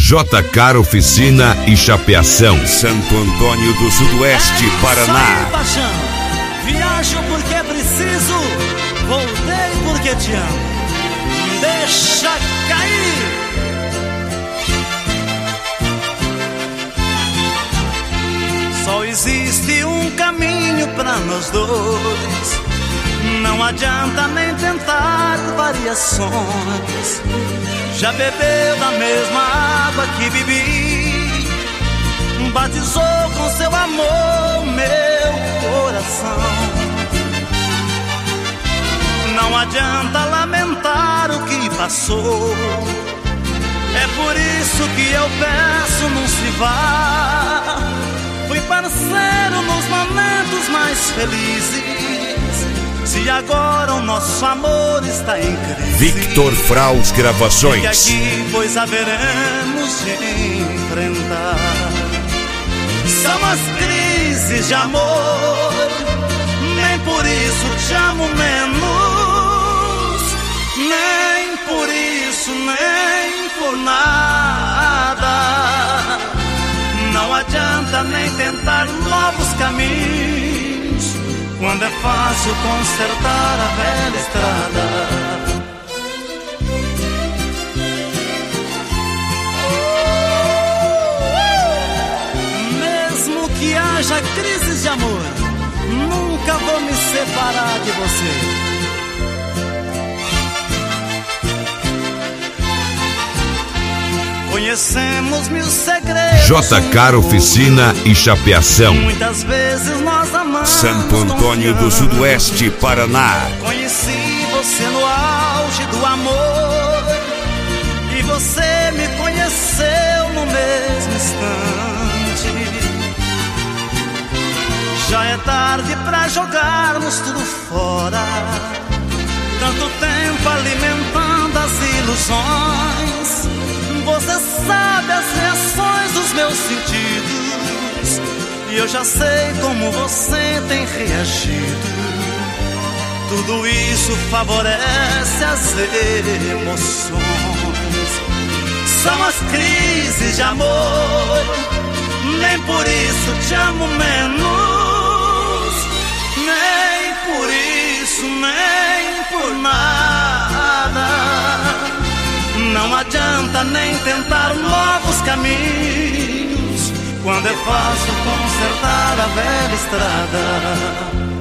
JK Oficina e Chapeação, Santo Antônio do Sudoeste, Paraná. Paixão, viajo porque é preciso, voltei porque te amo. Deixa cair. Só existe um caminho pra nós dois. Não adianta nem tentar variações. Já bebeu da mesma água que bebi, batizou com seu amor meu coração. Não adianta lamentar o que passou. É por isso que eu peço, não se vá. Fui parceiro nos momentos mais felizes. Se agora o nosso amor está em crise, Victor Fraus Gravações. fique aqui, pois haveremos de enfrentar. São as crises de amor, nem por isso te amo menos, nem por isso, nem por nada. Não adianta nem tentar novos caminhos, quando é fácil consertar a velha estrada. Mesmo que haja crises de amor, nunca vou me separar de você. Conhecemos mil segredos, JK Oficina e Chapeação, muitas vezes nós amamos, Santo Antônio do Sudoeste, Paraná. Conheci você no auge do amor, e você me conheceu no mesmo instante. Já é tarde pra jogarmos tudo fora, tanto tempo alimentando as ilusões. Você sabe as reações dos meus sentidos, e eu já sei como você tem reagido. Tudo isso favorece as emoções. São as crises de amor, nem por isso te amo menos, nem por isso, nem por nada. Não adianta nem tentar novos caminhos, quando é fácil consertar a velha estrada.